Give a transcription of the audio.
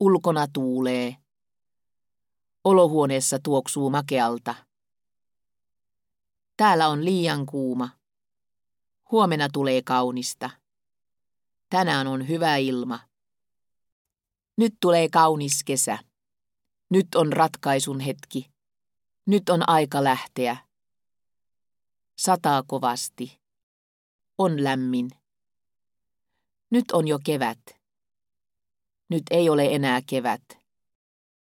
Ulkona tuulee. Olohuoneessa tuoksuu makealta. Täällä on liian kuuma. Huomenna tulee kaunista. Tänään on hyvä ilma. Nyt tulee kaunis kesä. Nyt on ratkaisun hetki. Nyt on aika lähteä. Sataa kovasti. On lämmin. Nyt on jo kevät. Nyt ei ole enää kevät.